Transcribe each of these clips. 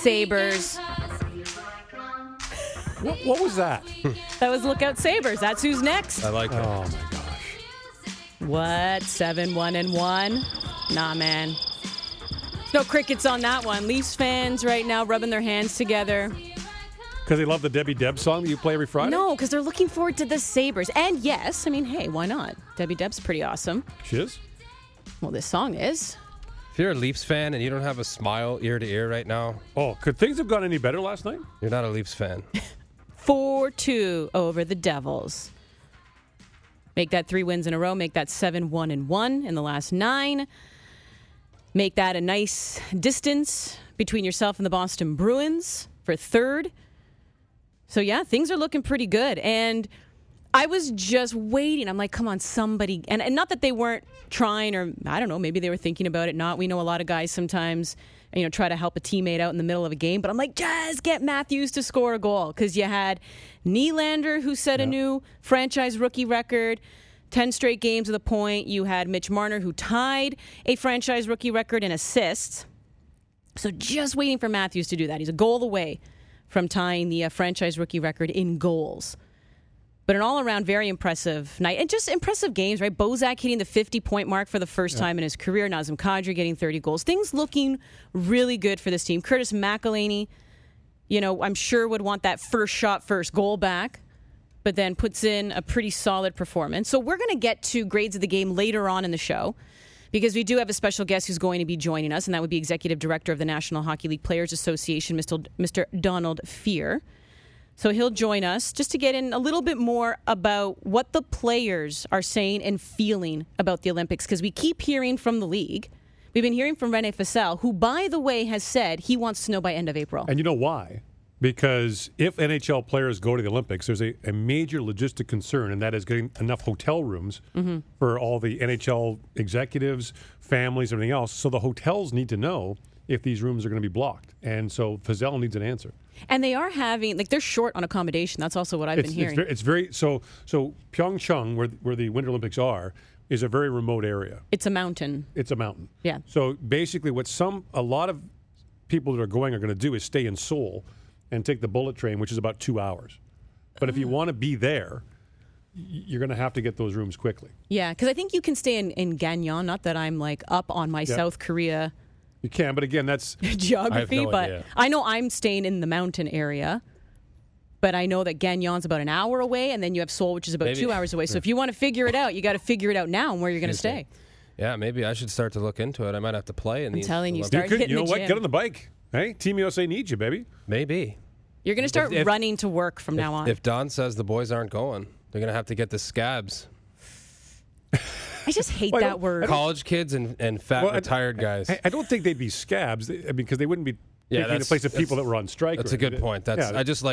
Sabres. What was that? That was Look Out Sabres. That's who's next. I like it. Oh, my gosh. What? 7-1-1? Nah, man. No crickets on that one. Leafs fans right now rubbing their hands together. Because they love the Debbie Deb song that you play every Friday? No, because they're looking forward to the Sabres. And yes, I mean, hey, why not? Debbie Deb's pretty awesome. She is? Well, this song is. If you're a Leafs fan and you don't have a smile ear to ear right now, Oh, could things have gone any better last night? you're not a Leafs fan. 4-2 over the Devils. Make that 3 wins in a row. Make that 7-1-1 in the last 9. Make that a nice distance between yourself and the Boston Bruins for third. So, yeah, things are looking pretty good. And I was just waiting. I'm like, come on, somebody. And not that they weren't trying, or I don't know, maybe they were thinking about it. Not. We know a lot of guys sometimes, try to help a teammate out in the middle of a game. But I'm like, just get Matthews to score a goal. Because you had Nylander, who set a new franchise rookie record, 10 straight games with a point. You had Mitch Marner, who tied a franchise rookie record in assists. So just waiting for Matthews to do that. He's a goal away from tying the franchise rookie record in goals. But an all-around very impressive night. And just impressive games, right? Bozak hitting the 50-point mark for the first time in his career. Nazem Kadri getting 30 goals. Things looking really good for this team. Curtis McElhinney, I'm sure would want that first shot, first goal back, but then puts in a pretty solid performance. So we're going to get to grades of the game later on in the show, because we do have a special guest who's going to be joining us, and that would be Executive Director of the National Hockey League Players Association, Mr. Donald Fear. So he'll join us just to get in a little bit more about what the players are saying and feeling about the Olympics, because we keep hearing from the league. We've been hearing from Rene Fasel, who, by the way, has said he wants to know by end of April. And you know why? Because if NHL players go to the Olympics, there's a major logistic concern, and that is getting enough hotel rooms for all the NHL executives, families, everything else. So the hotels need to know if these rooms are going to be blocked. And so Fasel needs an answer. And they are having, they're short on accommodation. That's also what I've been hearing. It's very so Pyeongchang, where the Winter Olympics are, is a very remote area. It's a mountain. It's a mountain. Yeah. So basically what a lot of people that are going are going to do is stay in Seoul and take the bullet train, which is about 2 hours. But if you want to be there, you're going to have to get those rooms quickly. Yeah, because I think you can stay in Gagnon. Not that I'm up on my South Korea. You can, but again, that's geography. I have no but idea. I know I'm staying in the mountain area. But I know that Gagnon's about an hour away, and then you have Seoul, which is about 2 hours away. So if you want to figure it out, you got to figure it out now and where you're going to stay. Yeah, maybe I should start to look into it. I might have to play in these. I'm telling you, Olympics. start hitting the what? gym. Get on the bike. Hey, Team USA needs you, baby. Maybe. You're going to start running to work from now on. If Don says the boys aren't going, they're going to have to get the scabs. I just hate that word. College kids and fat retired guys. I don't think they'd be scabs because they wouldn't be taking the place of people that were on strike. That's a good point. Gord,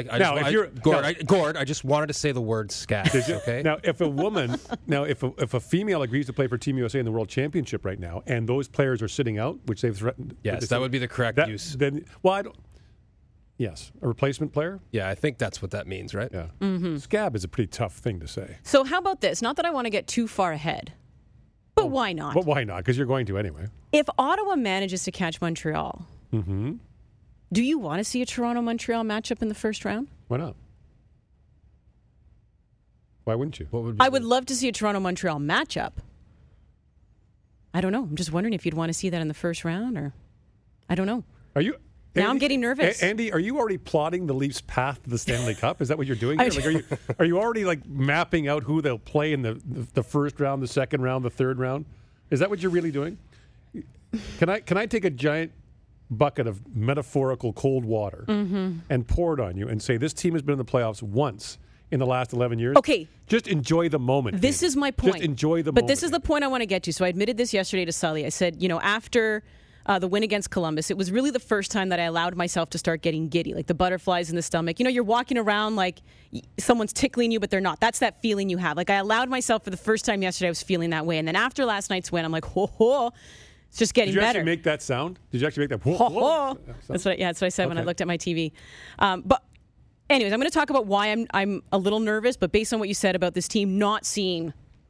I just wanted to say the word scabs. Okay. Now, if a woman, if a female agrees to play for Team USA in the World Championship right now, and those players are sitting out, which they've threatened. Yes, that would be the correct use. Then, I don't. Yes, a replacement player? Yeah, I think that's what that means, right? Yeah. Mm-hmm. Scab is a pretty tough thing to say. So how about this? Not that I want to get too far ahead, but why not? But why not? Because you're going to anyway. If Ottawa manages to catch Montreal, do you want to see a Toronto-Montreal matchup in the first round? Why not? Why wouldn't you? I would love to see a Toronto-Montreal matchup. I don't know. I'm just wondering if you'd want to see that in the first round, or I don't know. Are you... Now I'm getting nervous. Andy, are you already plotting the Leafs' path to the Stanley Cup? Is that what you're doing here? Are you already mapping out who they'll play in the first round, the second round, the third round? Is that what you're really doing? Can I take a giant bucket of metaphorical cold water and pour it on you and say this team has been in the playoffs once in the last 11 years? Okay. Just enjoy the moment. This is my point. Just enjoy the moment. But this is the point I want to get to. So I admitted this yesterday to Sully. I said, after the win against Columbus, it was really the first time that I allowed myself to start getting giddy, like the butterflies in the stomach. You're walking around like someone's tickling you, but they're not. That's that feeling you have. Like I allowed myself for the first time yesterday, I was feeling that way. And then after last night's win, I'm like, ho, it's just getting better. Did you actually make that sound? Did you actually make that? Ho. That's what I said when I looked at my TV. But anyways, I'm going to talk about why I'm a little nervous, but based on what you said about this team not seeing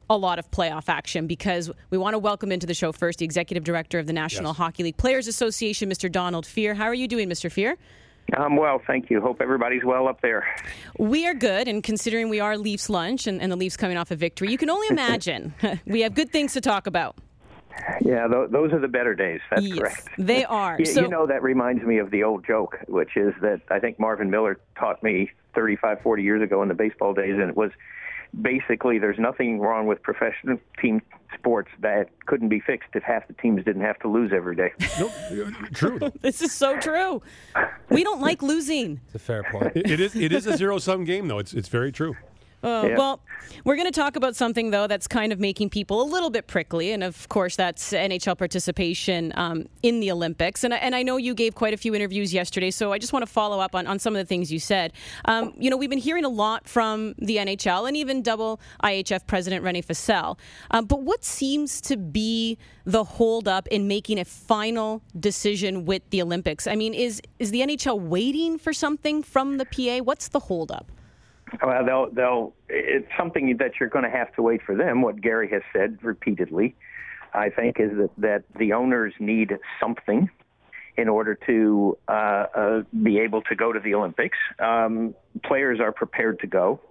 a lot of playoff action, because we want to welcome into the show first the Executive Director of the National Hockey League Players Association, Mr. Donald Fehr. How are you doing, Mr. Fehr? I'm well, thank you. Hope everybody's well up there. We are good, and considering we are Leafs lunch and the Leafs coming off a victory, you can only imagine we have good things to talk about. Yeah, those are the better days. That's correct. They are. That reminds me of the old joke, which is that I think Marvin Miller taught me 35, 40 years ago in the baseball days, and it was basically there's nothing wrong with professional team sports that couldn't be fixed if half the teams didn't have to lose every day. Nope, true. This is so true. We don't like losing. It's a fair point. It is a zero-sum game, though. It's very true. Well, we're going to talk about something, though, that's kind of making people a little bit prickly, and of course that's NHL participation in the Olympics. And I know you gave quite a few interviews yesterday, so I just want to follow up on some of the things you said. We've been hearing a lot from the NHL and even double IHF President René Fasel. But what seems to be the holdup in making a final decision with the Olympics? I mean, is the NHL waiting for something from the PA? What's the holdup? Well, it's something that you're going to have to wait for them. What Gary has said repeatedly, I think, is that the owners need something in order to be able to go to the Olympics. Players are prepared to go.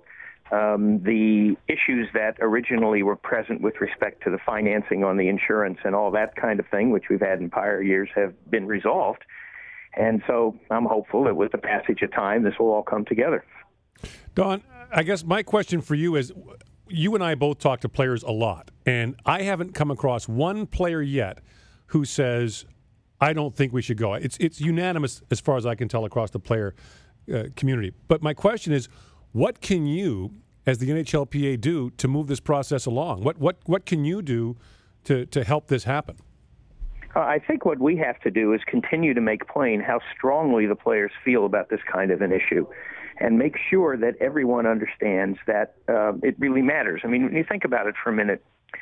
The issues that originally were present with respect to the financing on the insurance and all that kind of thing, which we've had in prior years, have been resolved. And so I'm hopeful that with the passage of time, this will all come together. Don, I guess my question for you is, you and I both talk to players a lot, and I haven't come across one player yet who says, I don't think we should go. It's unanimous as far as I can tell across the player community. But my question is, what can you, as the NHLPA, do to move this process along? What can you do to help this happen? I think what we have to do is continue to make plain how strongly the players feel about this kind of an issue, and make sure that everyone understands that it really matters. I mean, when you think about it for a minute,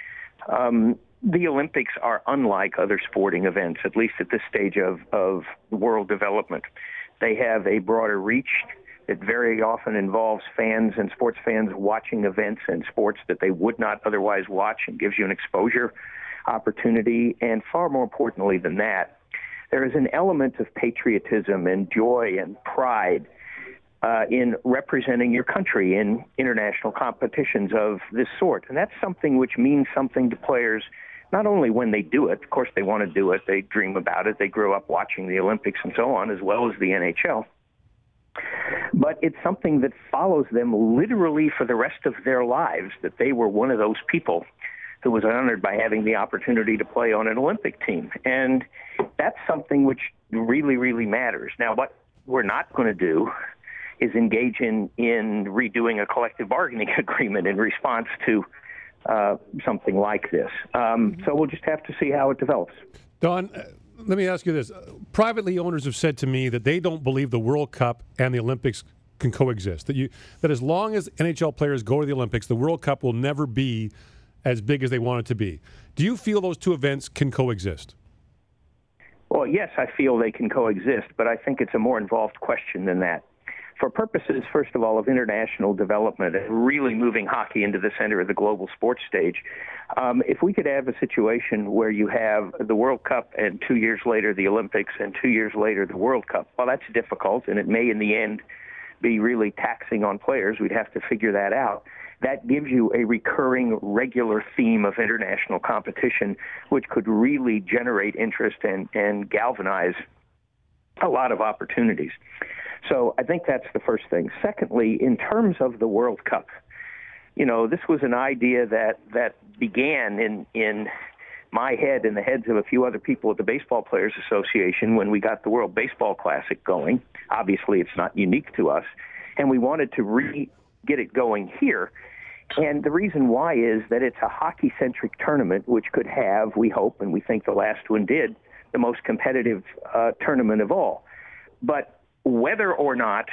the Olympics are unlike other sporting events, at least at this stage of world development. They have a broader reach. It very often involves fans and sports fans watching events and sports that they would not otherwise watch, and gives you an exposure opportunity. And far more importantly than that, there is an element of patriotism and joy and pride in representing your country in international competitions of this sort. And that's something which means something to players, not only when they do it. Of course, they want to do it. They dream about it. They grew up watching the Olympics and so on, as well as the NHL. But it's something that follows them literally for the rest of their lives, that they were one of those people who was honored by having the opportunity to play on an Olympic team. And that's something which really, really matters. Now, what we're not going to do is engage in redoing a collective bargaining agreement in response to something like this. So we'll just have to see how it develops. Don, let me ask you this. Privately, owners have said to me that they don't believe the World Cup and the Olympics can coexist, that as long as NHL players go to the Olympics, the World Cup will never be as big as they want it to be. Do you feel those two events can coexist? Well, yes, I feel they can coexist, but I think it's a more involved question than that. For purposes, first of all, of international development and really moving hockey into the center of the global sports stage, if we could have a situation where you have the World Cup and 2 years later the Olympics and 2 years later the World Cup, well, that's difficult, and it may in the end be really taxing on players. We'd have to figure that out. That gives you a recurring, regular theme of international competition, which could really generate interest and galvanize a lot of opportunities. So I think that's the first thing. Secondly, in terms of the World Cup, this was an idea that began in my head and the heads of a few other people at the Baseball Players Association when we got the World Baseball Classic going. Obviously, it's not unique to us. And we wanted to get it going here. And the reason why is that it's a hockey-centric tournament, which could have, we hope, and we think the last one did, the most competitive tournament of all. But whether or not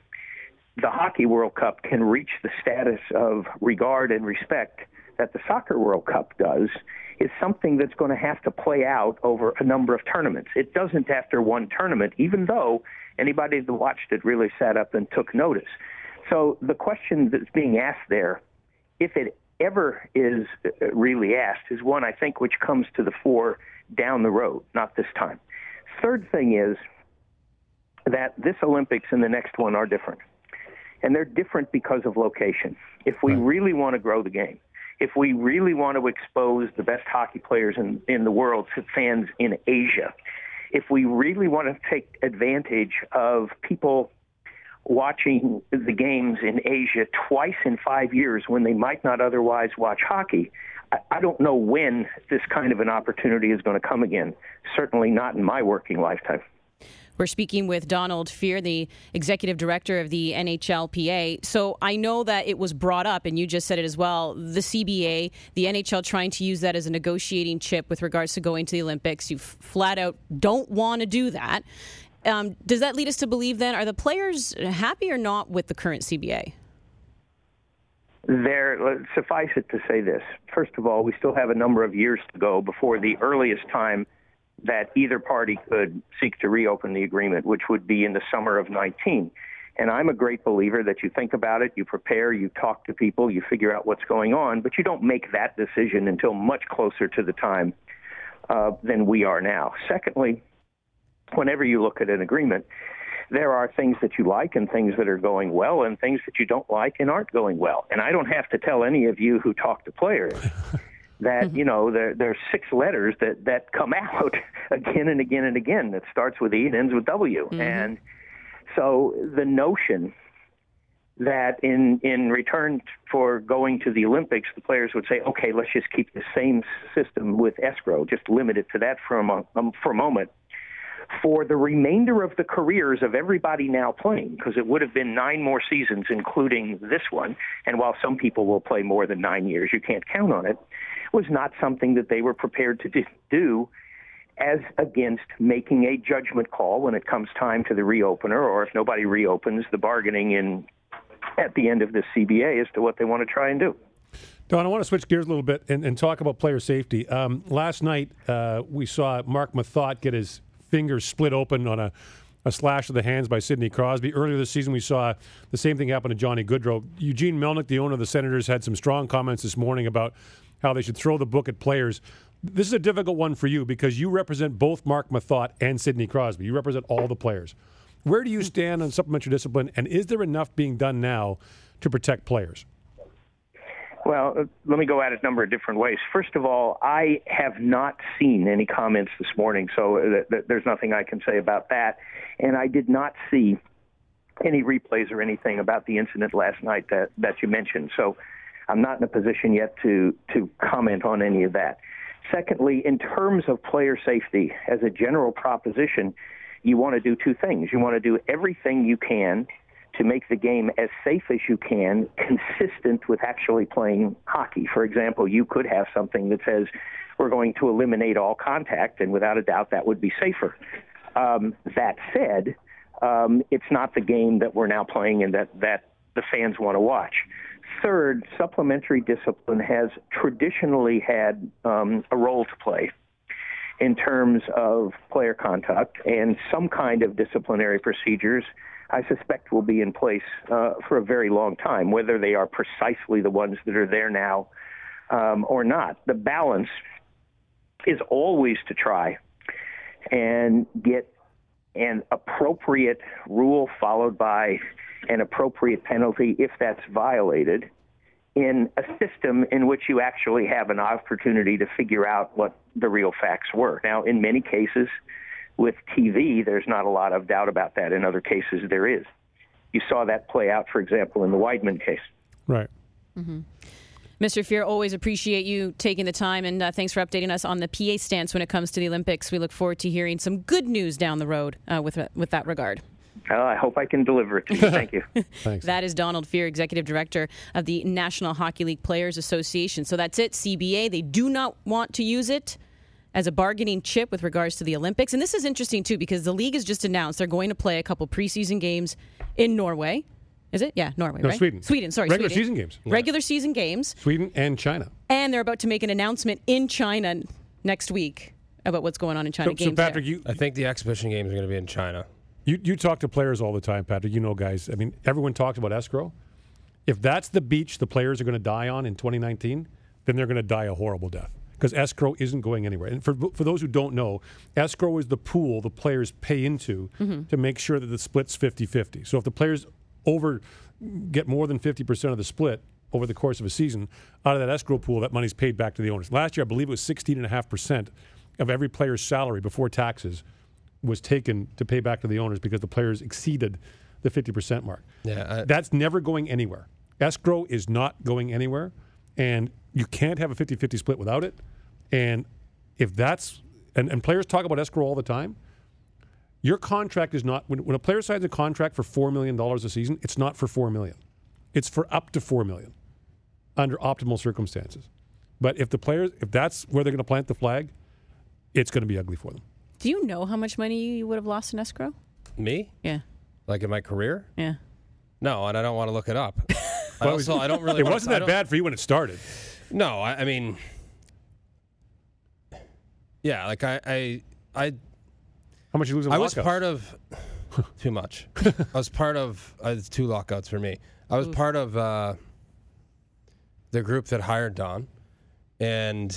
the Hockey World Cup can reach the status of regard and respect that the Soccer World Cup does is something that's going to have to play out over a number of tournaments. It doesn't after one tournament, even though anybody that watched it really sat up and took notice. So the question that's being asked there, if it ever is really asked is one, I think, which comes to the fore down the road, not this time. Third thing is that this Olympics and the next one are different. And they're different because of location. If we really want to grow the game, if we really want to expose the best hockey players in the world to fans in Asia, if we really want to take advantage of people watching the games in Asia twice in 5 years when they might not otherwise watch hockey, I don't know when this kind of an opportunity is going to come again. Certainly not in my working lifetime. We're speaking with Donald Fehr, the executive director of the NHLPA. So I know that it was brought up, and you just said it as well, the CBA, the NHL trying to use that as a negotiating chip with regards to going to the Olympics. You flat out don't want to do that. Does that lead us to believe then, are the players happy or not with the current CBA? Suffice it to say this. First of all, we still have a number of years to go before the earliest time that either party could seek to reopen the agreement, which would be in the summer of 19. And I'm a great believer that you think about it, you prepare, you talk to people, you figure out what's going on, but you don't make that decision until much closer to the time than we are now. Secondly, whenever you look at an agreement, there are things that you like and things that are going well and things that you don't like and aren't going well. And I don't have to tell any of you who talk to players that, you know, there's 6 letters that come out again and again and again that starts with E and ends with W. Mm-hmm. And so the notion that in return for going to the Olympics, the players would say, okay, let's just keep the same system with escrow, just limit it to that for a moment. For the remainder of the careers of everybody now playing, because it would have been 9 more seasons, including this one, and while some people will play more than 9 years, you can't count on it, was not something that they were prepared to do as against making a judgment call when it comes time to the reopener, or if nobody reopens, the bargaining at the end of the CBA as to what they want to try and do. Don, I want to switch gears a little bit and talk about player safety. Last night, we saw Mark Mathot get his fingers split open on a slash of the hands by Sidney Crosby. Earlier this season, we saw the same thing happen to Johnny Gaudreau. Eugene Melnyk, the owner of the Senators, had some strong comments this morning about how they should throw the book at players. This is a difficult one for you because you represent both Mark Mathot and Sidney Crosby. You represent all the players. Where do you stand on supplementary discipline, and is there enough being done now to protect players? Well, let me go at it a number of different ways. First of all, I have not seen any comments this morning, so there's nothing I can say about that. And I did not see any replays or anything about the incident last night that you mentioned. So I'm not in a position yet to comment on any of that. Secondly, in terms of player safety, as a general proposition, you want to do 2 things. You want to do everything you can to make the game as safe as you can, consistent with actually playing hockey. For example, you could have something that says we're going to eliminate all contact, and without a doubt that would be safer. That said, it's not the game that we're now playing and that the fans want to watch. Third, supplementary discipline has traditionally had a role to play in terms of player conduct, and some kind of disciplinary procedures I suspect will be in place for a very long time, whether they are precisely the ones that are there now or not. The balance is always to try and get an appropriate rule followed by an appropriate penalty if that's violated in a system in which you actually have an opportunity to figure out what the real facts were. Now, in many cases, with TV, there's not a lot of doubt about that. In other cases, there is. You saw that play out, for example, in the Weidman case. Right. Mm-hmm. Mr. Fehr, always appreciate you taking the time, and thanks for updating us on the PA stance when it comes to the Olympics. We look forward to hearing some good news down the road with that regard. I hope I can deliver it to you. Thank you. Thanks. That is Donald Fehr, Executive Director of the National Hockey League Players Association. So that's it, CBA. They do not want to use it as a bargaining chip with regards to the Olympics. And this is interesting, too, because the league has just announced they're going to play a couple preseason games in Norway. Is it? Yeah, Norway, no, right? Sweden. Regular season games. Yeah. Regular season games. Sweden and China. And they're about to make an announcement in China next week about what's going on in China. So Patrick, I think the exhibition games are going to be in China. You talk to players all the time, Patrick. You know guys. I mean, everyone talks about escrow. If that's the beach the players are going to die on in 2019, then they're going to die a horrible death because escrow isn't going anywhere. And for those who don't know, escrow is the pool the players pay into to make sure that the split's 50-50. So if the players get more than 50% of the split over the course of a season, out of that escrow pool, that money's paid back to the owners. Last year, I believe it was 16.5% of every player's salary before taxes was taken to pay back to the owners because the players exceeded the 50% mark. Yeah, that's never going anywhere. Escrow is not going anywhere, and you can't have a 50-50 split without it. And if that's and players talk about escrow all the time. Your contract is not when a player signs a contract for $4 million a season, it's not for $4 million. It's for up to $4 million under optimal circumstances. But if that's where they're going to plant the flag, it's going to be ugly for them. Do you know how much money you would have lost in escrow? Me? Yeah. Like in my career? Yeah. No, and I don't want to look it up. I don't really. It wasn't that bad for you when it started. No, I mean, yeah, like I How much you lose in I lockouts? was part of too much. I was part of 2 lockouts for me. I was part of the group that hired Don, and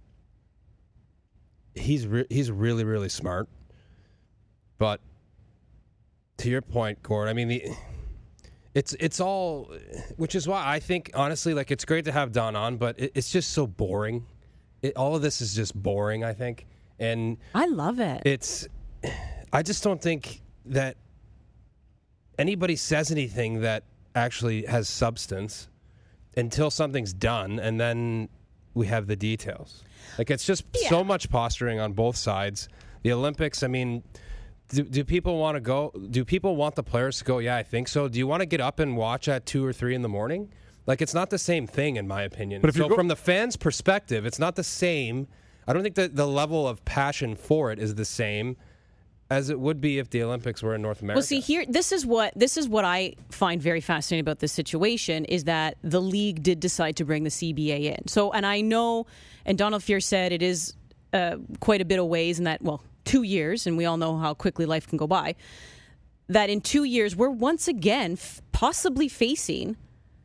he's really, really smart. But to your point, Gord, I mean, it's all, which is why I think, honestly, like, it's great to have Don on, but it's just so boring. All of this is just boring, I think. And I love it. I just don't think that anybody says anything that actually has substance until something's done, and then we have the details. Like, it's just so much posturing on both sides. The Olympics, I mean, do people want to go? Do people want the players to go? Yeah, I think so. Do you want to get up and watch at 2 or 3 in the morning? Like, it's not the same thing, in my opinion. But from the fans' perspective, it's not the same. I don't think that the level of passion for it is the same as it would be if the Olympics were in North America. Well, see, here, this is what I find very fascinating about this situation is that the league did decide to bring the CBA in. So, and I know, and Donald Fear said it is quite a bit of ways in that, 2 years, and we all know how quickly life can go by, that in 2 years, we're once again possibly facing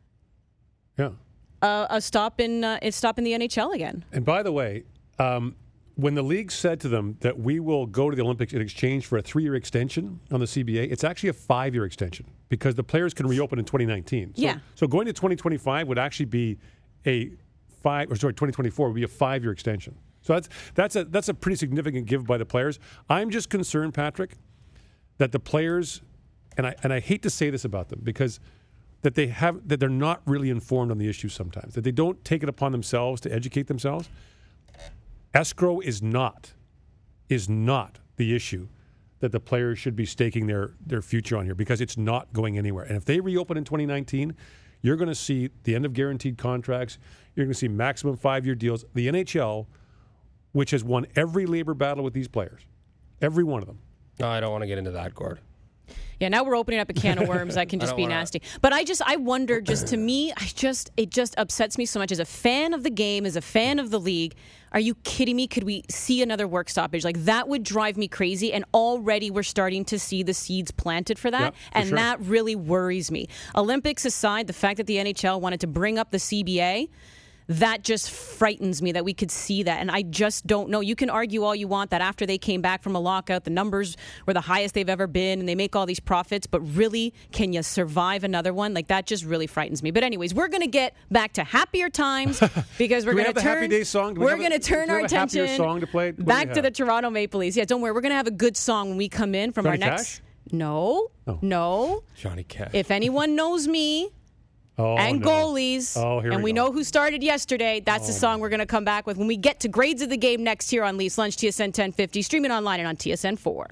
a stop in the NHL again. And by the way, when the league said to them that we will go to the Olympics in exchange for a 3-year extension on the CBA, it's actually a 5-year extension because the players can reopen in 2019. So going to 2025 would actually be 2024 would be a 5-year extension. So that's a pretty significant give by the players. I'm just concerned, Patrick, that the players, and I hate to say this about them because that they're not really informed on the issue sometimes, that they don't take it upon themselves to educate themselves. Escrow is not the issue that the players should be staking their future on here because it's not going anywhere. And if they reopen in 2019, you're going to see the end of guaranteed contracts. You're going to see maximum 5-year deals. The NHL, which has won every labor battle with these players, every one of them. No, I don't want to get into that, Gord. Yeah, now we're opening up a can of worms that can just be nasty. But I wonder, just to me, it just upsets me so much as a fan of the game, as a fan of the league. Are you kidding me? Could we see another work stoppage? Like, that would drive me crazy. And already we're starting to see the seeds planted for that. That really worries me. Olympics aside, the fact that the NHL wanted to bring up the CBA, that just frightens me that we could see that. And I just don't know. You can argue all you want that after they came back from a lockout, the numbers were the highest they've ever been and they make all these profits. But really, can you survive another one? Like, that just really frightens me. But anyways, we're going to get back to happier times because we're going to turn Happy Day song? We're going to turn our attention song to play? back to the Toronto Maple Leafs. Yeah, don't worry. We're going to have a good song when we come in from Johnny our next. Cash? No. Johnny Cash. If anyone knows me, goalies. And we know who started yesterday. That's the song we're going to come back with when we get to Grades of the Game next here on Leafs Lunch, TSN 1050, streaming online and on TSN 4.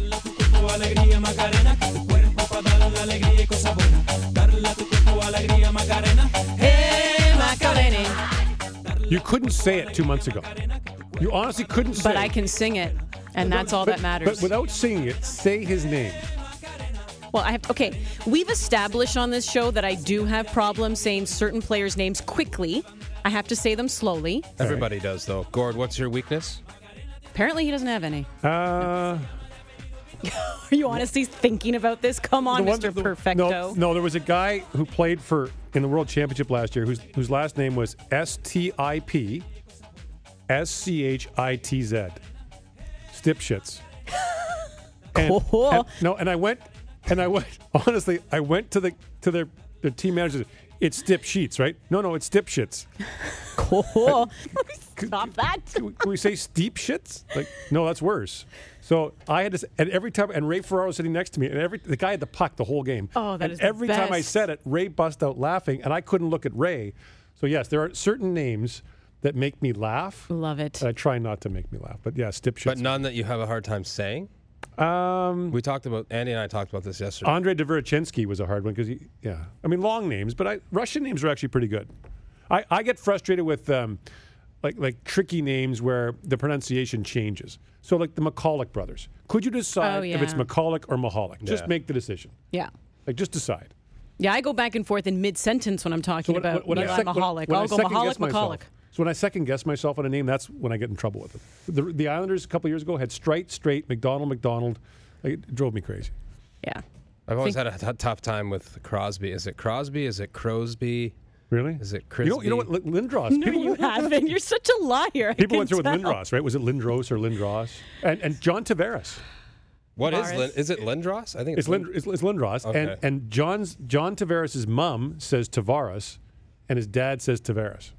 You couldn't say it 2 months ago. You honestly couldn't say it. But I can sing it, and that's all that matters. But without singing it, say his name. Well, we've established on this show that I do have problems saying certain players' names quickly. I have to say them slowly. Everybody does, though. Gord, what's your weakness? Apparently he doesn't have any. Are you honestly thinking about this? Come on, Mr. Perfecto. No, there was a guy who played for in the World Championship last year whose last name was Stip Schitz. Stipshits. Cool. And I went. Honestly, I went to their team managers. It's Stip Sheets, right? No, it's Stipshits. Cool. Stop that. Can we say steep shits? Like, no, that's worse. So I had to, and every time, and Ray Ferraro was sitting next to me, and the guy had the puck the whole game. Oh, that and is every the time I best. said it, Ray bust out laughing, and I couldn't look at Ray. So yes, there are certain names that make me laugh. Love it. I try not to make me laugh, but yeah, Stip shits. But none that you have a hard time saying? We talked about, Andy and I talked about this yesterday. Andrei Dverichinsky was a hard one because long names, but Russian names are actually pretty good. I get frustrated with like tricky names where the pronunciation changes. So like the McCulloch brothers. Could you decide if it's McCulloch or Mahalik? Just make the decision. Yeah. Like just decide. Yeah, I go back and forth in mid-sentence when I'm talking about Mahalik. I'll go Mahalik. So when I second guess myself on a name, that's when I get in trouble with it. The Islanders a couple years ago had Straight, McDonald. It drove me crazy. Yeah. I've always had a tough time with Crosby. Is it Crosby? Is it Crosby? Really? Is it Crisby? You know what? Lindros. No, you haven't. You're such a liar. People went through with Lindros, right? Was it Lindros or Lindros? And John Tavares. What is it Lindros? I think it's Lindros. Okay. And John Tavares' mom says Tavares, and his dad says Tavares.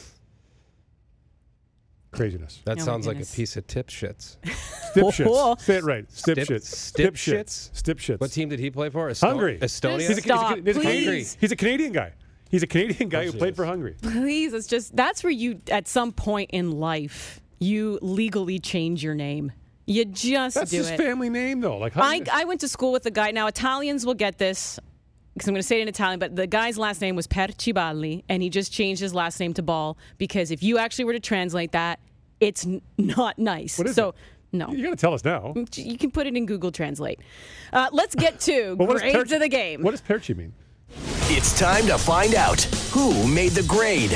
Craziness. That Oh, sounds my like a goodness. piece of tip shits. Stipshits. Say it right. Stipshits. Stipshits? Stipshits. What team did he play for? Hungary. Estonia? Stop, please. He's a Canadian guy. He's a Canadian guy who played for Hungary. Please, that's where you, at some point in life, you legally change your name. You just That's do his it. family name, though. Like I went to school with a guy. Now, Italians will get this because I'm going to say it in Italian, but the guy's last name was Perciballi, and he just changed his last name to Ball because if you actually were to translate that, it's not nice. What is so, it? no. You got to tell us now. You can put it in Google Translate. Let's get to grades of the game. What does Perci mean? It's time to find out who made the grade.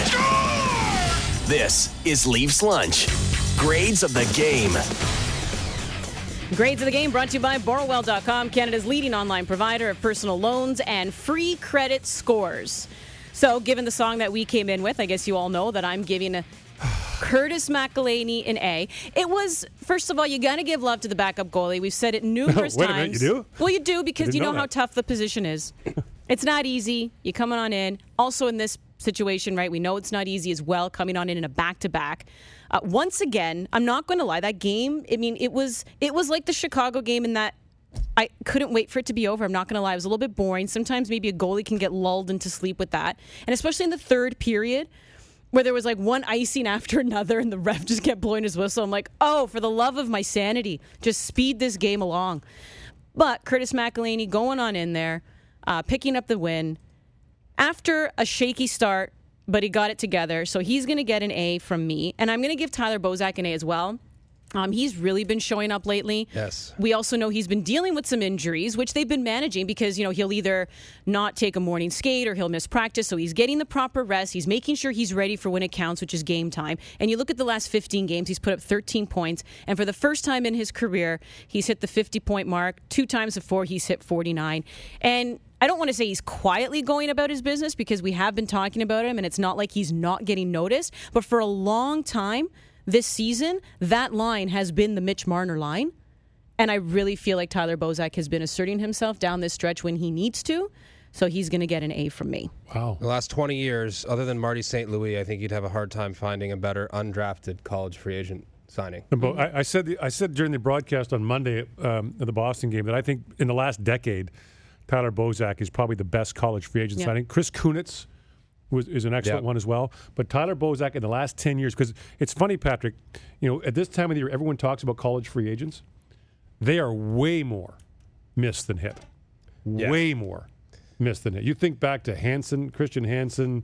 This is Leafs Lunch. Grades of the game. Grades of the game brought to you by Borrowwell.com, Canada's leading online provider of personal loans and free credit scores. So, given the song that we came in with, I guess you all know that I'm giving Curtis McElhinney an A. It was, first of all, you got to give love to the backup goalie. We've said it numerous Wait a times. minute, you do? Well, you do because you know how that. tough the position is. It's not easy. You're coming on in. Also in this situation, right, we know it's not easy as well, coming on in a back-to-back. Once again, I'm not going to lie, that game, I mean, it was like the Chicago game in that I couldn't wait for it to be over. I'm not going to lie. It was a little bit boring. Sometimes maybe a goalie can get lulled into sleep with that. And especially in the third period, where there was like one icing after another and the ref just kept blowing his whistle. I'm like, oh, for the love of my sanity, just speed this game along. But Curtis McElhinney going on in there, picking up the win after a shaky start, but he got it together. So he's going to get an A from me. And I'm going to give Tyler Bozak an A as well. He's really been showing up lately. Yes. We also know he's been dealing with some injuries, which they've been managing because, you know, he'll either not take a morning skate or he'll miss practice. So he's getting the proper rest. He's making sure he's ready for when it counts, which is game time. And you look at the last 15 games, he's put up 13 points. And for the first time in his career, he's hit the 50-point mark. 2 times before, he's hit 49. And I don't want to say he's quietly going about his business because we have been talking about him and it's not like he's not getting noticed. But for a long time this season, that line has been the Mitch Marner line. And I really feel like Tyler Bozak has been asserting himself down this stretch when he needs to. So he's going to get an A from me. Wow. The last 20 years, other than Marty St. Louis, I think you'd have a hard time finding a better undrafted college free agent signing. But I said during the broadcast on Monday of the Boston game that I think in the last decade, Tyler Bozak is probably the best college free agent signing. Chris Kunitz is an excellent one as well. But Tyler Bozak in the last 10 years, because it's funny, Patrick, you know, at this time of the year, everyone talks about college free agents. They are way more missed than hit. Yeah. Way more missed than hit. You think back to Christian Hansen,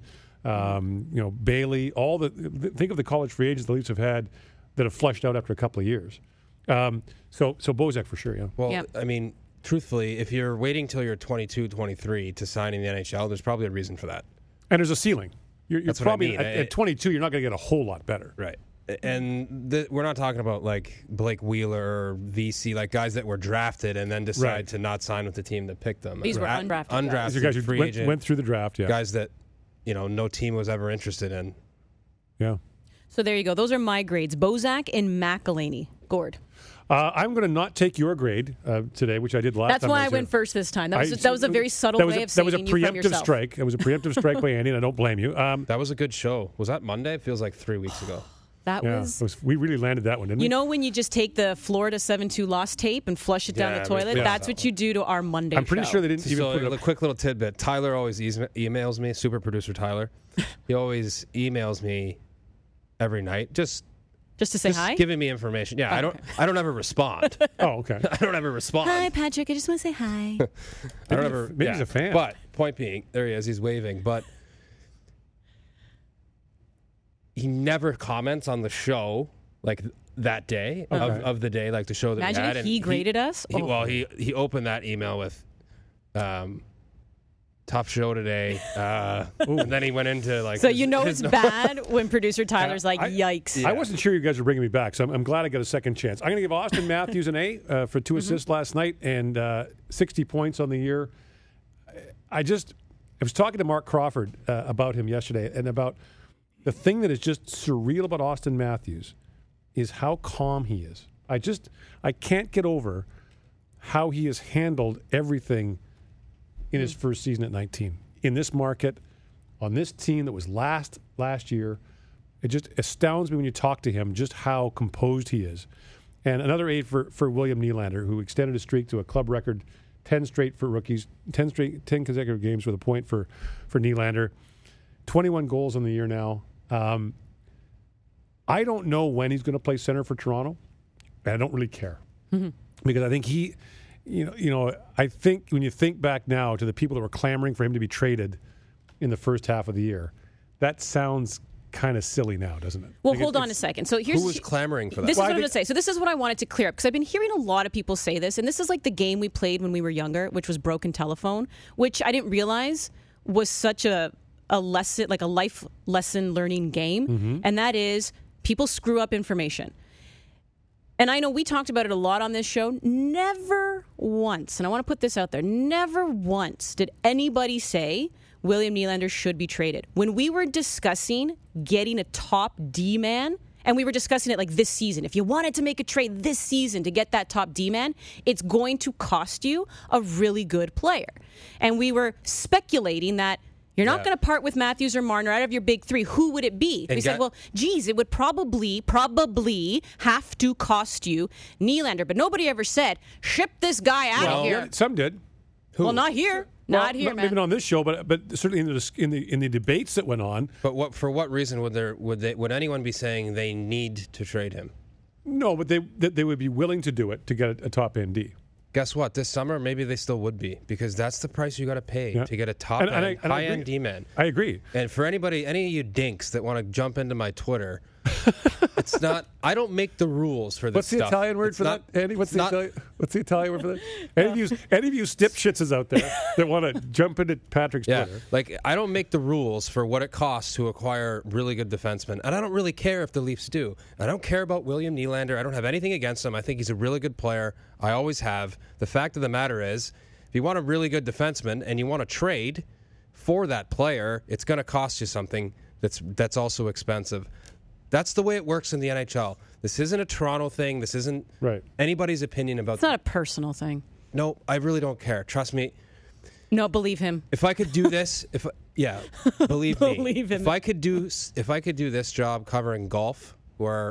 Bailey, think of the college free agents the Leafs have had that have flushed out after a couple of years. So Bozak for sure, yeah. Well, I mean, truthfully, if you're waiting till you're 22, 23 to sign in the NHL, there's probably a reason for that. And there's a ceiling. You're That's probably what I mean. at 22, you're not going to get a whole lot better. Right. we're not talking about like Blake Wheeler or VC, like guys that were drafted and then decide to not sign with the team that picked them. These were undrafted. Undrafted, These are guys who free agent, went through the draft, yeah. guys that no team was ever interested in. Yeah. So there you go. Those are my grades. Bozak and McElhaney. Gord. I'm going to not take your grade today, which I did last time. That's why I went first this time. That was a very subtle way of saving you from yourself. That was a preemptive strike. That was a preemptive strike by Andy, and I don't blame you. That was a good show. Was that Monday? It feels like 3 weeks ago. That was we really landed that one, didn't we? You know when you just take the Florida 7-2 loss tape and flush it down the toilet? That's what you do to our Monday show. I'm pretty sure they didn't even put it up. A quick little tidbit. Tyler always emails me, super producer Tyler. He always emails me every night, just to say hi? Giving me information. Yeah, okay. I don't ever respond. Oh, okay. I don't ever respond. Hi, Patrick. I just want to say hi. Maybe he's a fan. But point being, there he is. He's waving. But he never comments on the show like that day of the day, like the show that Imagine we had. If he graded us. He opened that email with tough show today. And then he went into like. So it's bad when producer Tyler's yikes. I wasn't sure you guys were bringing me back, so I'm glad I got a second chance. I'm going to give Austin Matthews an A for 2 assists last night and 60 points on the year. I was talking to Mark Crawford about him yesterday, and about the thing that is just surreal about Austin Matthews is how calm he is. I can't get over how he has handled everything in his first season at 19. In this market, on this team that was last year, it just astounds me when you talk to him just how composed he is. And another A for William Nylander, who extended his streak to a club record 10 straight for rookies, 10 consecutive games with a point for Nylander. 21 goals on the year now. I don't know when he's going to play center for Toronto, and I don't really care. Because I think I think when you think back now to the people that were clamoring for him to be traded in the first half of the year, that sounds kind of silly now, doesn't it? Well, hold on a second. So who was clamoring for that? This is what I'm going to say. So this is what I wanted to clear up, because I've been hearing a lot of people say this, and this is like the game we played when we were younger, which was Broken Telephone, which I didn't realize was such a lesson, like a life lesson learning game, and that is people screw up information. And I know we talked about it a lot on this show. Never once, and I want to put this out there, never once did anybody say William Nylander should be traded. When we were discussing getting a top D man, and we were discussing it like this season, if you wanted to make a trade this season to get that top D man, it's going to cost you a really good player. And we were speculating that you're not going to part with Matthews or Marner out of your big three. Who would it be? We said, well, geez, it would probably have to cost you Nylander. But nobody ever said, ship this guy out of here. Yeah, some did. Who? Well, not here. Not here, man. Maybe not on this show, but certainly in the debates that went on. But for what reason would anyone be saying they need to trade him? No, but they would be willing to do it to get a top end D. Guess what? This summer, maybe they still would be, because that's the price you got to pay to get a top-end, high-end D-man. I agree. And for any of you dinks that want to jump into my Twitter, it's not. I don't make the rules for this What's the stuff. Italian word for that, Andy? What's the Italian word for that? Any of you stipshitzes out there that want to jump into Patrick's Twitter? Like, I don't make the rules for what it costs to acquire really good defensemen, and I don't really care if the Leafs do. I don't care about William Nylander. I don't have anything against him. I think he's a really good player. I always have. The fact of the matter is, if you want a really good defenseman and you want to trade for that player, it's going to cost you something that's also expensive. That's the way it works in the NHL. This isn't a Toronto thing. This isn't anybody's opinion about. It's not a personal thing. No, I really don't care. Trust me. No, believe him. If I could do this, believe me. Believe him. If I could do this job covering golf, where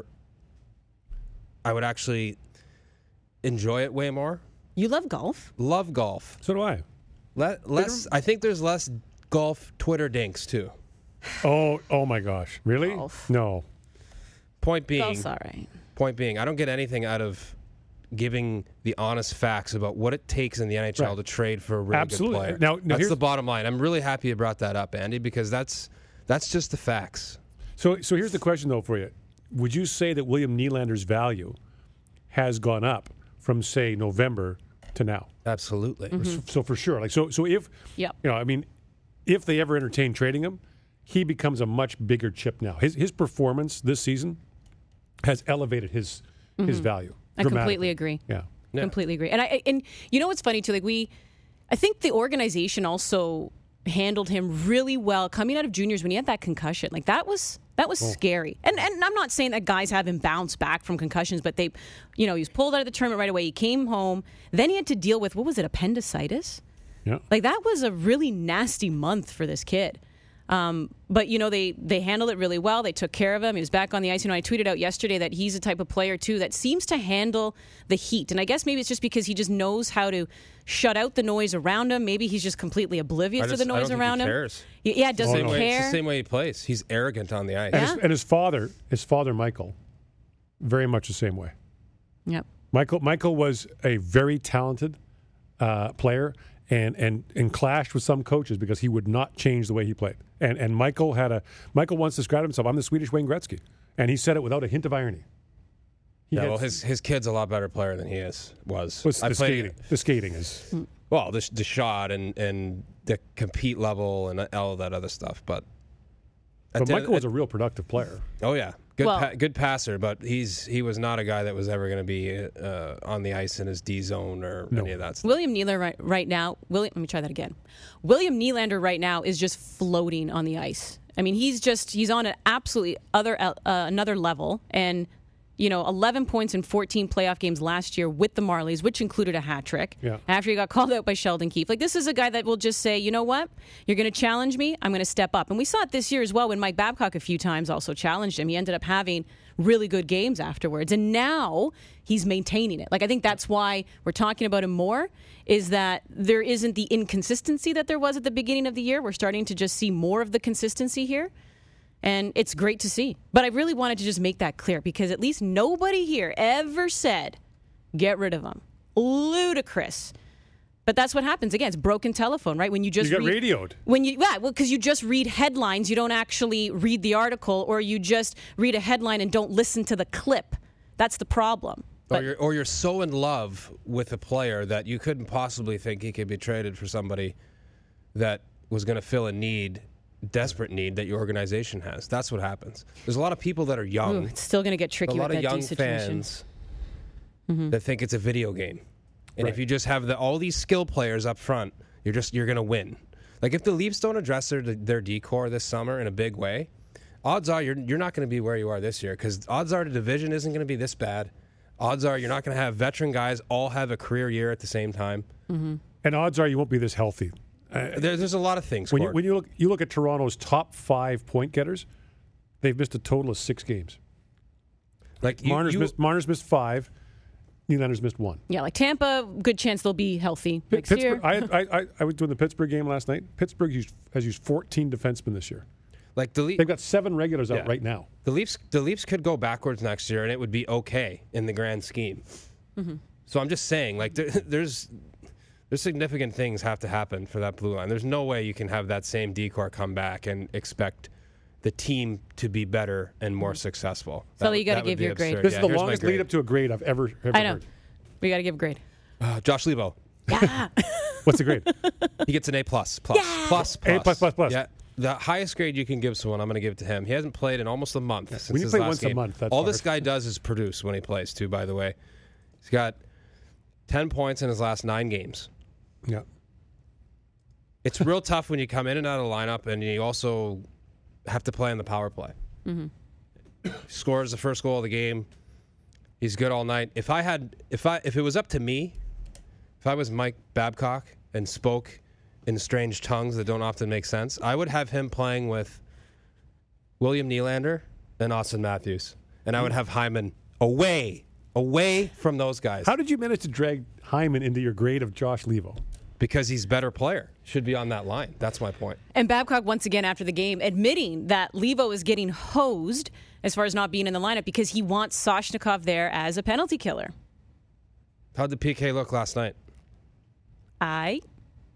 I would actually enjoy it way more. You love golf? Love golf. So do I. Less. I think there's less golf Twitter dinks too. Oh my gosh! Really? Golf. No. Point being, Golf's all right. Point being, I don't get anything out of giving the honest facts about what it takes in the NHL to trade for a really good player. Now that's the bottom line. I'm really happy you brought that up, Andy, because that's just the facts. So here's the question though for you: would you say that William Nylander's value has gone up from, say, November to now? Absolutely. So for sure, so if if they ever entertain trading him, he becomes a much bigger chip now. His performance this season has elevated his value. I completely agree. Yeah. Completely agree. And you know what's funny too? Like I think the organization also handled him really well coming out of juniors when he had that concussion. Like that was scary. And I'm not saying that guys haven't bounced back from concussions, but he was pulled out of the tournament right away. He came home. Then he had to deal with, what was it, appendicitis? Yeah. Like that was a really nasty month for this kid. But they handled it really well. They took care of him. He was back on the ice. I tweeted out yesterday that he's the type of player too that seems to handle the heat. And I guess maybe it's just because he just knows how to shut out the noise around him. Maybe he's just completely oblivious to the noise around him. Cares. Yeah, doesn't care. It's the same way he plays. He's arrogant on the ice. And his father, Michael, very much the same way. Yep. Michael was a very talented player. And clashed with some coaches because he would not change the way he played. And Michael once described himself, I'm the Swedish Wayne Gretzky. And he said it without a hint of irony. His kid's a lot better player than he was. The skating is... Well, the shot and the compete level and all of that other stuff. But Michael was a real productive player. Oh, yeah. Good passer, but he was not a guy that was ever going to be on the ice in his D zone or any of that stuff. William Nylander right now. Let me try that again. William Nylander right now is just floating on the ice. I mean, he's on an absolutely another level, and 11 points in 14 playoff games last year with the Marlies, which included a hat trick. Yeah. After he got called out by Sheldon Keefe. Like, this is a guy that will just say, you know what? You're going to challenge me. I'm going to step up. And we saw it this year as well when Mike Babcock a few times also challenged him. He ended up having really good games afterwards. And now he's maintaining it. Like, I think that's why we're talking about him more, is that there isn't the inconsistency that there was at the beginning of the year. We're starting to just see more of the consistency here. And it's great to see. But I really wanted to just make that clear because at least nobody here ever said, get rid of him. Ludicrous. But that's what happens. Again, it's broken telephone, right? When you just radioed. Because you just read headlines, you don't actually read the article, or you just read a headline and don't listen to the clip. That's the problem. Or you're so in love with a player that you couldn't possibly think he could be traded for somebody that was going to fill a desperate need that your organization has. That's what happens. There's a lot of people that are young. It's still going to get tricky with that D situation. A lot of young fans that think it's a video game. And if you just have all these skill players up front, you're going to win. Like if the Leafs don't address their D-core this summer in a big way, odds are you're not going to be where you are this year because odds are the division isn't going to be this bad. Odds are you're not going to have veteran guys all have a career year at the same time. Mm-hmm. And odds are you won't be this healthy. There's a lot of things. When you look at Toronto's top 5 point getters, they've missed a total of 6 games. Like Marner's missed 5. Nylander's missed 1. Yeah, like Tampa, good chance they'll be healthy next year. I was doing the Pittsburgh game last night. Pittsburgh has used 14 defensemen this year. Like they've got 7 regulars out right now. The Leafs could go backwards next year, and it would be okay in the grand scheme. Mm-hmm. So I'm just saying, like there's significant things have to happen for that blue line. There's no way you can have that same decor come back and expect the team to be better and more successful. So you got to give your grade. This is the longest lead up to a grade I've ever I know. heard. We got to give a grade. Josh Lebo. Yeah. What's the grade? He gets an A+. Yeah. Plus. A++. Yeah. The highest grade you can give someone, I'm going to give it to him. He hasn't played in almost a month since when you his play last once game. a month, that's all hard. this guy does is produce when he plays, too, by the way. He's got 10 points in his last 9 games. Yeah. It's real tough when you come in and out of the lineup and you also have to play on the power play. Mm-hmm. He scores the first goal of the game. He's good all night. If it was up to me, if I was Mike Babcock and spoke in strange tongues that don't often make sense, I would have him playing with William Nylander and Austin Matthews. And I would have Hyman away from those guys. How did you manage to drag Hyman into your grade of Josh Lebo? Because he's a better player. Should be on that line. That's my point. And Babcock, once again, after the game, admitting that Lebo is getting hosed as far as not being in the lineup because he wants Soshnikov there as a penalty killer. How'd the PK look last night? How'd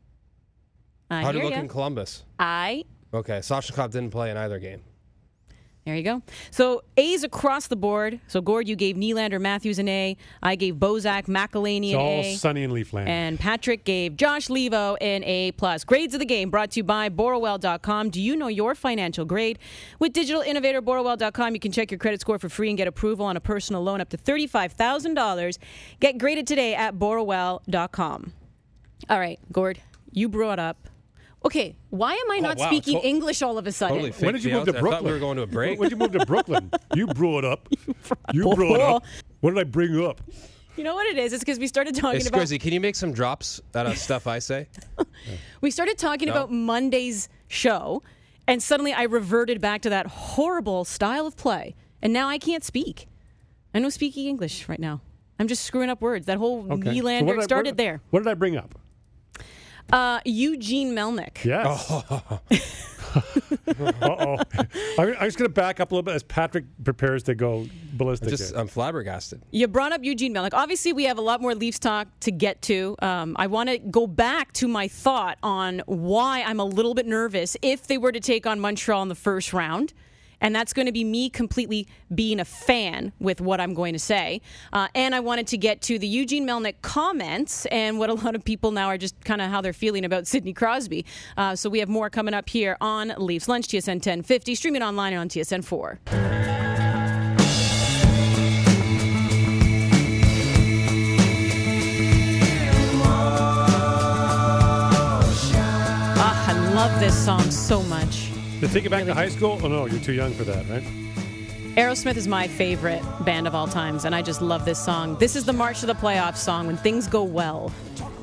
it look in Columbus? Okay, Soshnikov didn't play in either game. There you go. So A's across the board. So Gord, you gave Nylander Matthews an A. I gave Bozak McElhaney It's an all A. sunny in Leafland. And Patrick gave Josh Levo an A+. Grades of the game brought to you by Borrowell.com. Do you know your financial grade? With digital innovator Borrowell.com, you can check your credit score for free and get approval on a personal loan up to $35,000. Get graded today at Borrowell.com. All right, Gord, you brought up. Okay, why am I not wow, speaking English all of a sudden? Totally When did you move to I Brooklyn? thought we were going to a break. When did you move to Brooklyn? You brought up. You up. brought up. What did I bring up? You know what it is? It's because we started talking Hey, about. Squizzy, can you make some drops out of stuff I say? We started talking No. about Monday's show, and suddenly I reverted back to that horrible style of play, and now I can't speak. I know speaking English right now. I'm just screwing up words. That whole Okay. So Nylander what did I- started there. What did I bring up? Eugene Melnyk. Yes. Uh-oh. I'm just going to back up a little bit as Patrick prepares to go ballistic. here. I'm flabbergasted. You brought up Eugene Melnyk. Obviously, we have a lot more Leafs talk to get to. I want to go back to my thought on why I'm a little bit nervous if they were to take on Montreal in the first round. And that's going to be me completely being a fan with what I'm going to say. And I wanted to get to the Eugene Melnyk comments and what a lot of people now are just kind of how they're feeling about Sidney Crosby. So we have more coming up here on Leafs Lunch, TSN 1050, streaming online and on TSN 4. I love this song so much. To take it back to high school? Oh, no, you're too young for that, right? Aerosmith is my favorite band of all times, and I just love this song. This is the March to the Playoffs song, When Things Go Well.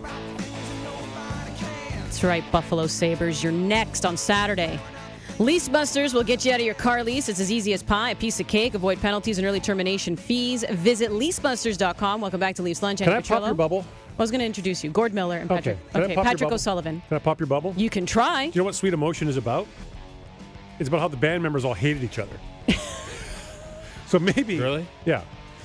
That's right, Buffalo Sabres. You're next on Saturday. Lease Busters will get you out of your car lease. It's as easy as pie, a piece of cake. Avoid penalties and early termination fees. Visit leasebusters.com. Welcome back to Leafs Lunch. Can I Andy pop Petrillo. your bubble? I was going to introduce you. Gord Miller and Patrick. Can I pop your Patrick bubble? O'Sullivan. Can I pop your bubble? You can try. Do you know what Sweet Emotion is about? It's about how the band members all hated each other. So maybe. Really? Yeah.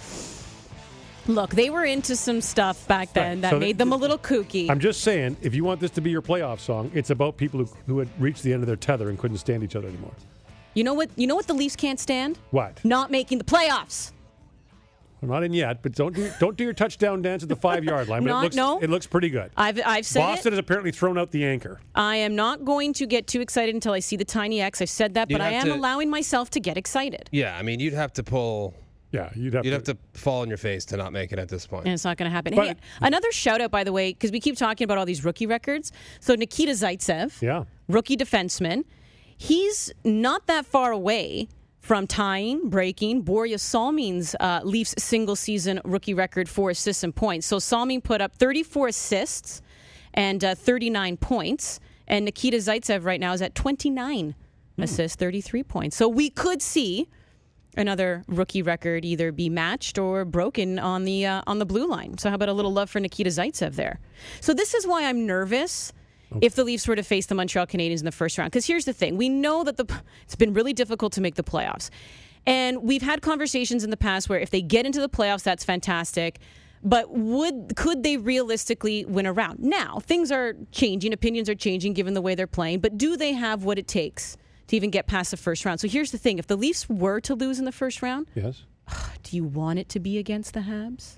Look, they were into some stuff back then that So made them a little kooky. I'm just saying, if you want this to be your playoff song, it's about people who had reached the end of their tether and couldn't stand each other anymore. You know what the Leafs can't stand? What? Not making the playoffs. We're not in yet, but don't do your touchdown dance at the 5-yard line. But it looks pretty good. I've said Boston it. has apparently thrown out the anchor. I am not going to get too excited until I see the tiny X. I've said that, You'd but I have am to- allowing myself to get excited. Yeah, I mean, you'd have to pull. Yeah, you'd have to fall on your face to not make it at this point. And it's not going to happen. But- Hey, another shout out, by the way, because we keep talking about all these rookie records. So Nikita Zaitsev, Yeah. rookie defenseman, he's not that far away from breaking Borja Salmin's Leafs single-season rookie record for assists and points. So Salmin put up 34 assists and 39 points, and Nikita Zaitsev right now is at 29 assists, 33 points. So we could see another rookie record either be matched or broken on the blue line. So how about a little love for Nikita Zaitsev there? So this is why I'm nervous if the Leafs were to face the Montreal Canadiens in the first round. Because here's the thing. We know that it's been really difficult to make the playoffs. And we've had conversations in the past where if they get into the playoffs, that's fantastic. But could they realistically win a round? Now, things are changing. Opinions are changing given the way they're playing. But do they have what it takes to even get past the first round? So here's the thing. If the Leafs were to lose in the first round, Yes. do you want it to be against the Habs?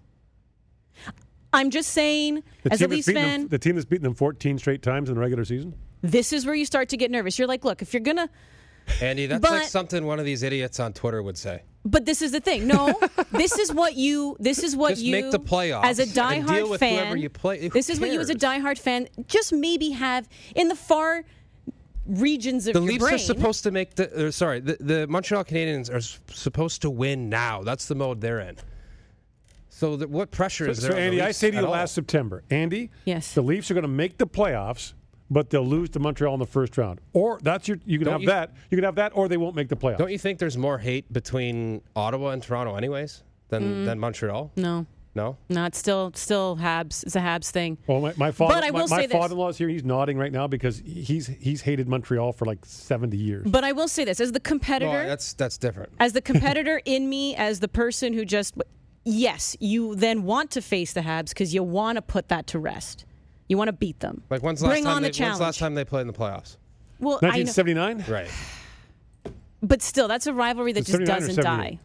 I'm just saying, The as a team that's Leafs beaten fan, the team that's beaten them 14 straight times in the regular season? this is where you start to get nervous. You're like, look, if you're going to... Andy, that's But- like something one of these idiots on Twitter would say. But this is the thing. No, this is what you Just make the playoffs as a and deal diehard with fan. whoever you play. Who This is what you as a cares? diehard fan just maybe have in the far regions of The your Leafs brain. are supposed to make the Montreal Canadiens are supposed to win now. That's the mode they're in. So what pressure is there? So, on the Andy, I Leafs say to you at all? last September, Andy, Yes. the Leafs are going to make the playoffs, but they'll lose to Montreal in the first round. Or you can have that. You can have that, or they won't make the playoffs. Don't you think there's more hate between Ottawa and Toronto, anyways, than Montreal? No, No. it's still Habs. It's a Habs thing. Well, my But I will say my this. father-in-law is here. He's nodding right now because he's hated Montreal for like 70 years. But I will say this: as the competitor, Well, that's different. as the competitor in me, as the person who just, yes, you then want to face the Habs because you want to put that to rest. You want to beat them. Like when's the last Bring time on the when's challenge. the last time they played in the playoffs? Well, I know, 1979? Right. But still, that's a rivalry that It's just 39 or doesn't 78.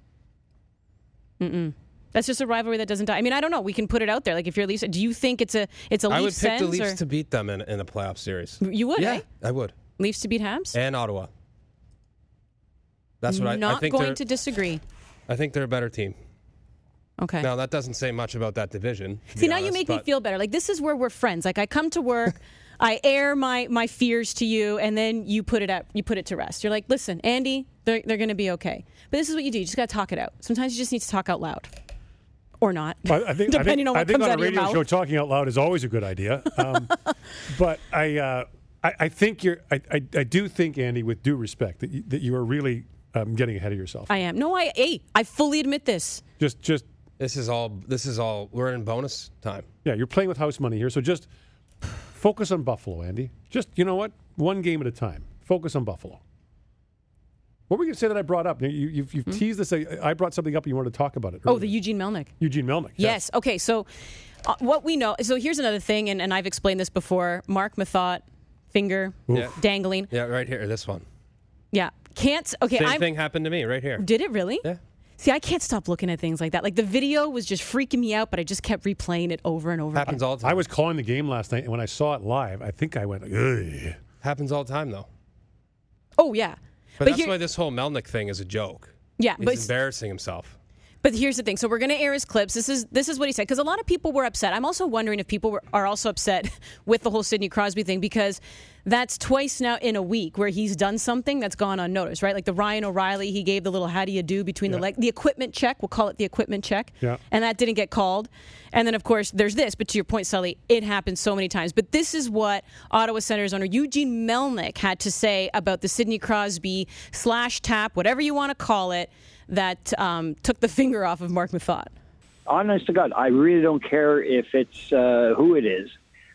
die. That's just a rivalry that doesn't die. I mean, I don't know. We can put it out there. Like, if you're Leafs, do you think it's a Leafs I would pick sense, the Leafs or? to beat them in a playoff series. You would, Yeah, eh? I would. Leafs to beat Habs? And Ottawa. That's what I Not think. going to disagree. I think they're a better team. Okay. Now, that doesn't say much about that division. See, now you make me feel better. Like, this is where we're friends. Like, I come to work, I air my fears to you, and then you put it to rest. You're like, listen, Andy, they're going to be okay. But this is what you do. You just got to talk it out. Sometimes you just need to talk out loud. Or not. I think, depending on what comes on out a of your radio mouth. show, talking out loud is always a good idea. But I think I do think, Andy, with due respect, that you are really getting ahead of yourself. I am. No, I fully admit this. Just This is all. We're in bonus time. yeah, you're playing with house money here, so just focus on Buffalo, Andy. Just, you know what? One game at a time. Focus on Buffalo. What were you going to say that I brought up? You've teased this. I brought something up and you wanted to talk about it. Oh, the Eugene Melnyk. Eugene Melnyk. Yes. Okay, so what we know. So here's another thing, and I've explained this before. Mark Mathot, finger Yeah. dangling. Yeah, right here. This one. Yeah. Can't. Okay. Same thing happened to me right here. Did it really? Yeah. See, I can't stop looking at things like that. Like, the video was just freaking me out, but I just kept replaying it over and over. Happens all the time. I was calling the game last night, and when I saw it live, I think I went, ugh. Happens all the time, though. Oh yeah. But that's why this whole Melnyk thing is a joke. Yeah, He's embarrassing himself. But here's the thing. So we're going to air his clips. This is what he said, because a lot of people were upset. I'm also wondering if people are also upset with the whole Sidney Crosby thing, because that's twice now in a week where he's done something that's gone unnoticed, right? Like the Ryan O'Reilly, he gave the little how do you do between the leg, the equipment check. We'll call it the equipment check. Yeah. And that didn't get called. And then, of course, there's this. But to your point, Sully, it happens so many times. But this is what Ottawa Senators owner Eugene Melnyk had to say about the Sidney Crosby /tap, whatever you want to call it, that took the finger off of Mark Mathot. Honest to God, I really don't care if it's who it is.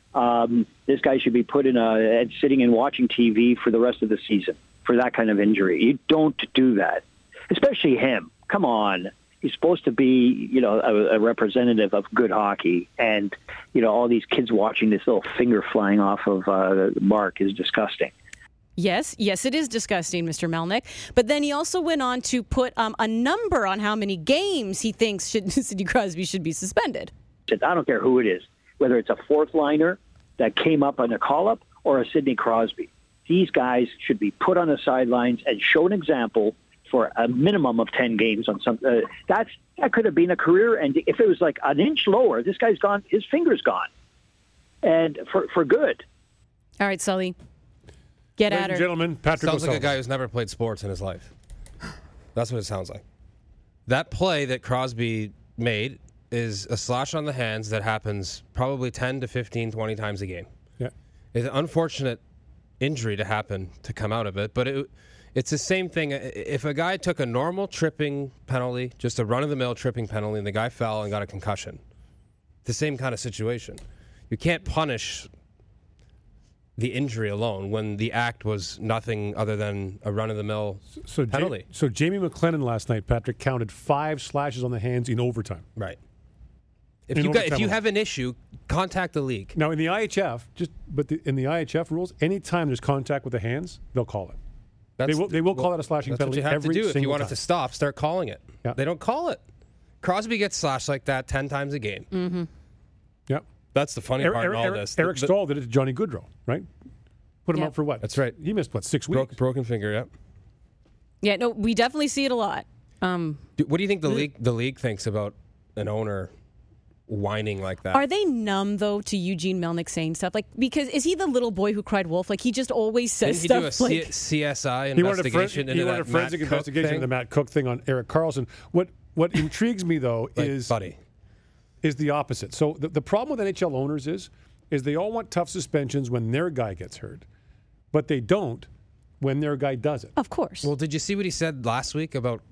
This guy should be put in sitting and watching TV for the rest of the season for that kind of injury. You don't do that, especially him. Come on. He's supposed to be, a representative of good hockey. And, all these kids watching this little finger flying off of Mark is disgusting. Yes, it is disgusting, Mr. Melnyk. But then he also went on to put a number on how many games he thinks Sidney Crosby should be suspended. I don't care who it is, whether it's a fourth liner that came up on a call-up or a Sidney Crosby. These guys should be put on the sidelines and show an example for a minimum of 10 games on some. That could have been a career, and if it was like an inch lower, this guy's gone. His finger's gone, and for good. All right, Sully. Get Ladies at her. and gentlemen, Patrick Sounds like a O'Sullivan. guy who's never played sports in his life. That's what it sounds like. That play that Crosby made is a slash on the hands that happens probably 10 to 15, 20 times a game. Yeah. It's an unfortunate injury to happen to come out of it, but it's the same thing. If a guy took a normal tripping penalty, just a run-of-the-mill tripping penalty, and the guy fell and got a concussion, the same kind of situation. You can't punish the injury alone when the act was nothing other than a run-of-the-mill penalty. So Jamie McLennan last night, Patrick, counted 5 slashes on the hands in overtime. Right. In If overtime you only. have an issue, contact the league. Now, in the IHF, in the IHF rules, anytime there's contact with the hands, they'll call it. They will call that a slashing That's penalty what you have every to do. If you single want it time. to stop, start calling it. Yeah. They don't call it. Crosby gets slashed like that 10 times a game. Mm-hmm. Yeah. That's the funny part in all this. Eric Stahl did it to Johnny Goodrow, right? Put him Yeah. out for what? That's right. He missed, 6 weeks? Broken finger, yeah. Yeah, no, we definitely see it a lot. What do you think the league thinks about an owner whining like that? Are they numb, though, to Eugene Melnyk saying stuff? Like, because is he the little boy who cried wolf? Like, he just always says Didn't he do a stuff like... CSI He wanted investigation a into forensic that Matt Cook investigation thing? into the Matt Cook thing on Erik Karlsson. What intrigues me, though, is the opposite. So the problem with NHL owners is they all want tough suspensions when their guy gets hurt, but they don't when their guy doesn't. Of course. Well, did you see what he said last week about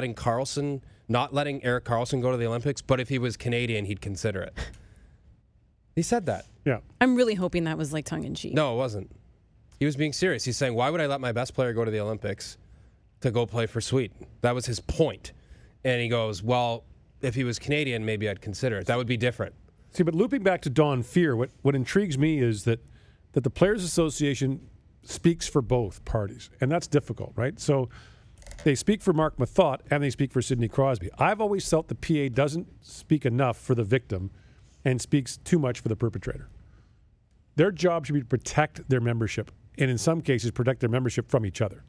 not letting Erik Karlsson go to the Olympics, but if he was Canadian, he'd consider it? He said that. Yeah. I'm really hoping that was like tongue-in-cheek. No, it wasn't. He was being serious. He's saying, why would I let my best player go to the Olympics to go play for Sweden? That was his point. And he goes, well, if he was Canadian, maybe I'd consider it. That would be different. See, but looping back to Don Fear, what intrigues me is that the Players Association speaks for both parties, and that's difficult, right? So they speak for Mark Mathot and they speak for Sidney Crosby. I've always felt the PA doesn't speak enough for the victim and speaks too much for the perpetrator. Their job should be to protect their membership, and in some cases, protect their membership from each other.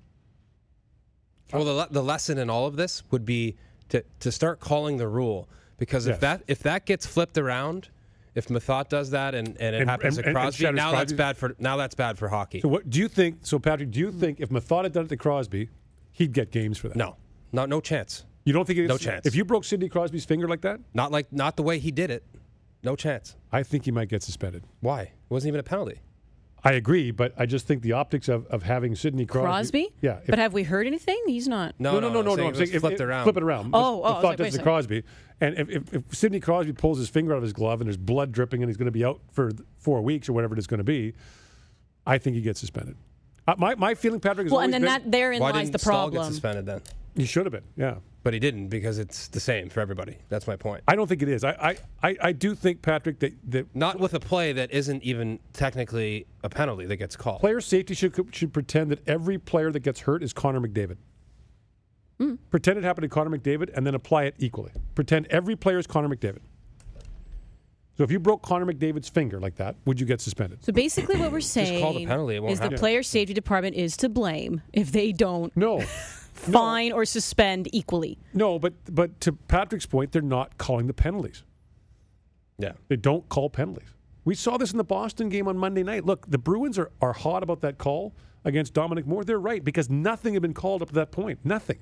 Well, the lesson in all of this would be to start calling the rule, because if that gets flipped around, if Mathot does that and it happens to Crosby, that's bad for hockey. So what do you think? So Patrick, do you think if Mathot had done it to Crosby, he'd get games for that? No chance. You don't think no chance? If you broke Sidney Crosby's finger like that, not the way he did it, no chance. I think he might get suspended. Why? It wasn't even a penalty. I agree, but I just think the optics of having Sidney Crosby. Yeah. But have we heard anything? He's not. No. I'm saying flip it around. Flip it around. Mathot does to Crosby. And if Sidney Crosby pulls his finger out of his glove and there's blood dripping and he's going to be out for 4 weeks or whatever it is going to be, I think he gets suspended. My feeling, Patrick, is and then therein lies the problem. Why didn't Stahl get suspended then? He should have been, yeah. But he didn't, because it's the same for everybody. That's my point. I don't think it is. I do think, Patrick, that not with a play that isn't even technically a penalty that gets called. Player safety should pretend that every player that gets hurt is Connor McDavid. Pretend it happened to Connor McDavid and then apply it equally. Pretend every player is Connor McDavid. So if you broke Connor McDavid's finger like that, would you get suspended? So basically what we're saying just call the penalty. It won't is happen. the player safety department is to blame if they don't fine or suspend equally. No, but to Patrick's point, they're not calling the penalties. Yeah. They don't call penalties. We saw this in the Boston game on Monday night. Look, the Bruins are hot about that call against Dominic Moore. They're right, because nothing had been called up to that point. Nothing.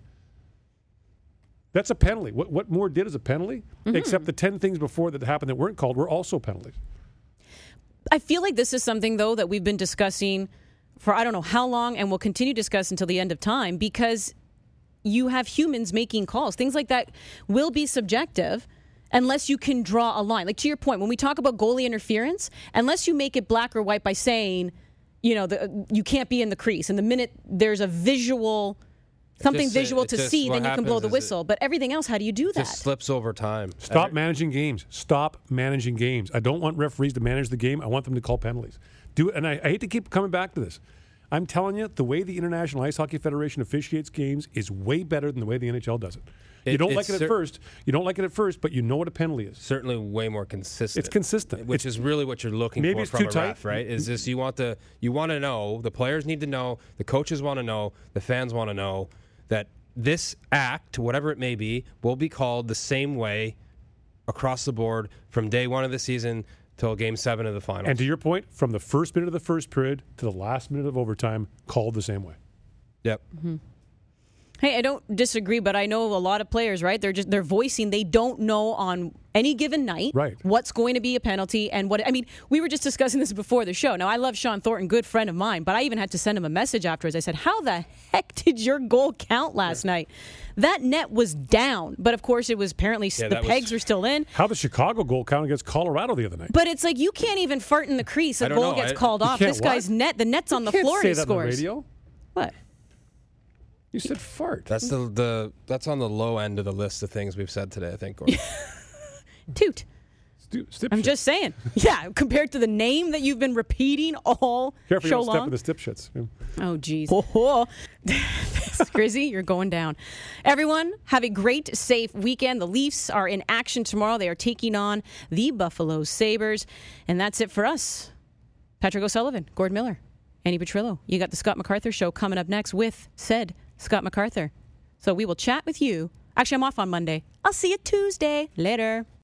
That's a penalty. What Moore did is a penalty, except the 10 things before that happened that weren't called were also penalties. I feel like this is something, though, that we've been discussing for I don't know how long, and we'll continue to discuss until the end of time, because you have humans making calls. Things like that will be subjective unless you can draw a line. Like, to your point, when we talk about goalie interference, unless you make it black or white by saying, you can't be in the crease, and the minute there's a visual... Something visual to see, then you can blow the whistle. But everything else, how do you do that? It just slips over time. Stop managing games. Stop managing games. I don't want referees to manage the game. I want them to call penalties. And I hate to keep coming back to this. I'm telling you, the way the International Ice Hockey Federation officiates games is way better than the way the NHL does it. You don't like it at first. You don't like it at first, but you know what a penalty is. Certainly way more consistent. It's consistent. Which is really what you're looking for from a ref, right? Is this you want to know, the players need to know, the coaches want to know, the fans want to know that this act, whatever it may be, will be called the same way across the board from day one of the season till Game 7 of the finals. And to your point, from the first minute of the first period to the last minute of overtime, called the same way. Yep. Mm-hmm. Hey, I don't disagree, but I know a lot of players, right? They're voicing they don't know on any given night what's going to be a penalty and what. I mean, we were just discussing this before the show. Now, I love Sean Thornton, good friend of mine, but I even had to send him a message afterwards. I said, "How the heck did your goal count last night? That net was down, but of course it was apparently the pegs were still in." How the Chicago goal count against Colorado the other night? But it's like you can't even fart in the crease. A goal gets called off. This guy's net, the net's on the floor. You can't say that on the radio. What? You said fart. That's that's on the low end of the list of things we've said today, I think, Gordon. Toot. I'm just saying. Yeah, compared to the name that you've been repeating all Careful, show you don't long. step in the stip shits. Oh, geez. Grizzy, you're going down. Everyone, have a great, safe weekend. The Leafs are in action tomorrow. They are taking on the Buffalo Sabres. And that's it for us. Patrick O'Sullivan, Gord Miller, Annie Petrillo. You got the Scott MacArthur Show coming up next with said Scott MacArthur. So we will chat with you. Actually, I'm off on Monday. I'll see you Tuesday. Later.